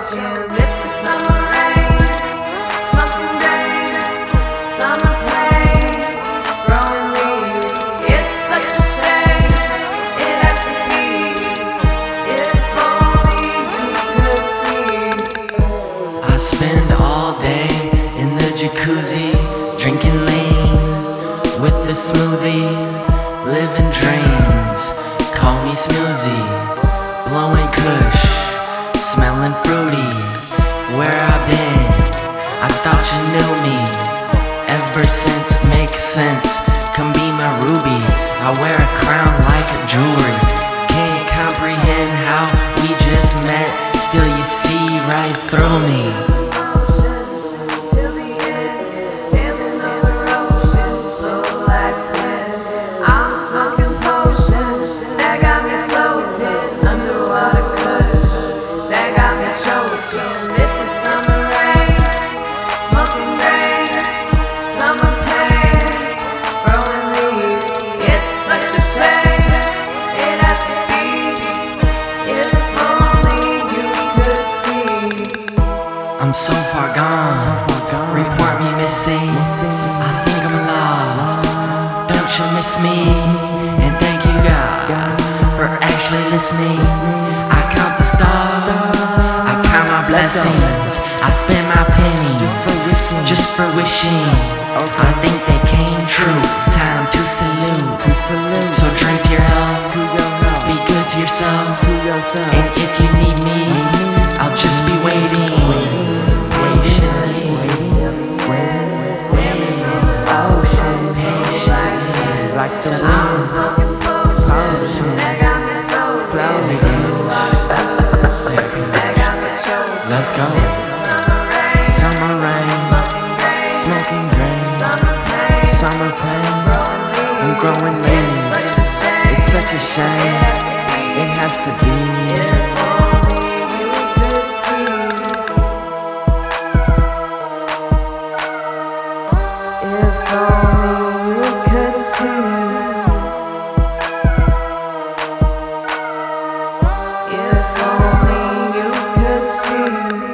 choking. This is summer rain, smoking rain, summer pain, growing leaves. It's such a shame, it has to be. If only you could see. I spend all day in the jacuzzi, drinking lean with the smoothie, living dreams. Call me snoozy, blowing kush, smelling fruity. Where I've been, I thought you knew me. Ever since, makes sense. Come be my ruby. I wear a crown like a jewelry. Can't comprehend how we just met. Still you see right through me. This is summer rain, smoking rain, summer pain, growing leaves. It's such a shame, it has to be. If only you could see. I'm so far gone, report me missing. I think I'm lost, don't you miss me? And thank you God for actually listening. I count the stars, I count my blessings. I spend my pennies just for wishing. I think they came true, time to salute. So drink to your health, be good to yourself. And if you need me, I'll just be waiting patiently. Like the wind, Let's go. Summer rain, smoking grain, summer pain, and growing leaves. It's such a shame, it has to be. If only you could see. If only you could see.